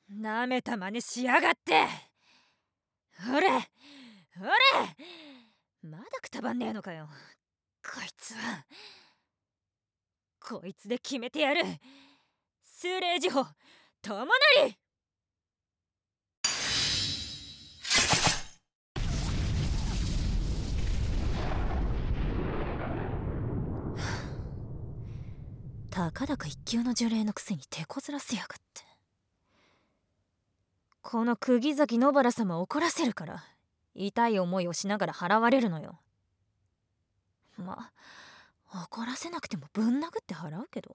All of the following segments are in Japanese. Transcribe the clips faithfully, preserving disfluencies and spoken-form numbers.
なめた真似しやがって。ほれほれ、まだくたばんねえのかよこいつは。こいつで決めてやる。数霊時報友なり。たかだか一級の呪霊のくせに手こずらせやがって。この釘崎野原様を怒らせるから痛い思いをしながら払われるのよ。まあ怒らせなくてもぶん殴って払うけど。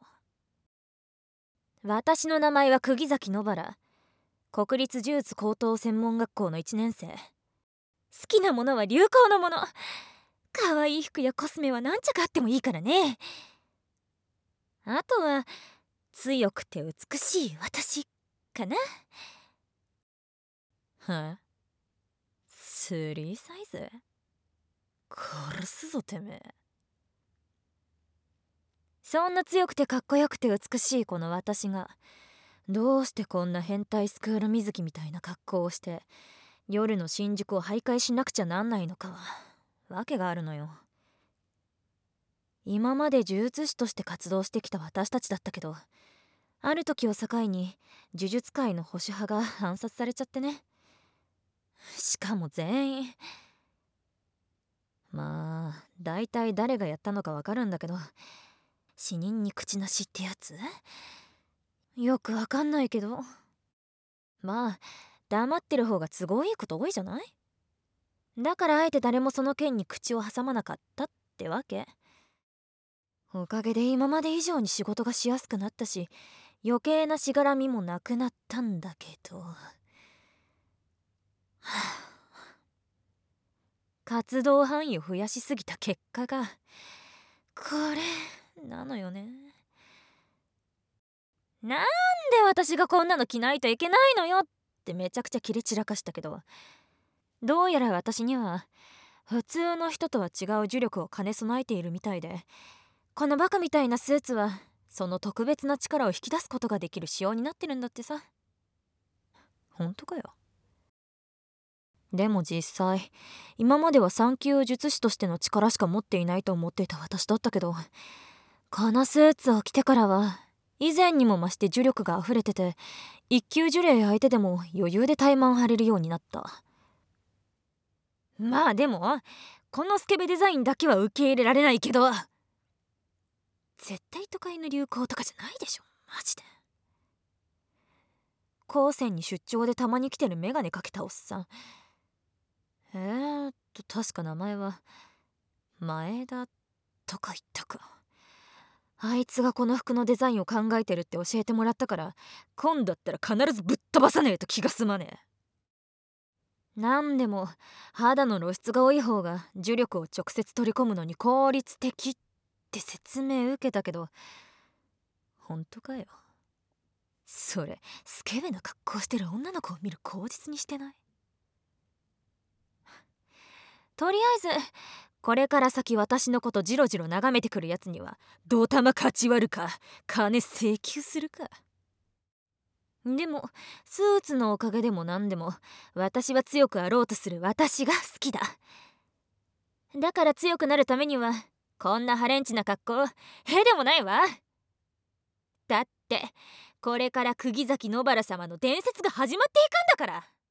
私の名前は釘崎野原、国立呪術高等専門学校のいちねん生。好きなものは流行のもの。可愛い服やコスメは何着あってもいいからね。あとは強くて美しい私かな。は？スリーサイズ？殺すぞてめえ。そんな強くてかっこよくて美しいこの私がどうしてこんな変態スクール水着みたいな格好をして夜の新宿を徘徊しなくちゃなんないのかは訳があるのよ。今まで呪術師として活動してきた私たちだったけど、ある時を境に呪術界の保守派が暗殺されちゃってね。しかも全員。まあ大体誰がやったのかわかるんだけど、死人に口なしってやつ？よくわかんないけど、まあ黙ってる方が都合いいこと多いじゃない。だからあえて誰もその件に口を挟まなかったってわけ。おかげで今まで以上に仕事がしやすくなったし、余計なしがらみもなくなったんだけど、はあ、活動範囲を増やしすぎた結果がこれなのよね。なんで私がこんなの着ないといけないのよってめちゃくちゃキレ散らかしたけど、どうやら私には普通の人とは違う呪力を兼ね備えているみたいで、このバカみたいなスーツはその特別な力を引き出すことができる仕様になってるんだってさ。ほんとかよ。でも実際今までは三級術師としての力しか持っていないと思っていた私だったけど、このスーツを着てからは以前にも増して呪力が溢れてて、一級呪霊相手でも余裕で怠慢張れるようになった。まあでもこのスケベデザインだけは受け入れられないけど、絶対都会の流行とかじゃないでしょマジで。高専に出張でたまに来てるメガネかけたおっさん、えーっと確か名前は前田とか言ったか。あいつがこの服のデザインを考えてるって教えてもらったから、今度だったら必ずぶっ飛ばさねえと気が済まねえ。なんでも肌の露出が多い方が呪力を直接取り込むのに効率的って説明受けたけど、本当かよ。それスケベな格好してる女の子を見る口実にしてない？とりあえずこれから先私のことジロジロ眺めてくるやつにはドタマ勝ち割るか金請求するか。でもスーツのおかげでも何でも私は強くあろうとする私が好きだ。だから強くなるためにはこんなハレンチな格好へでもないわ。だってこれから釘崎野原様の伝説が始まっていくんだから。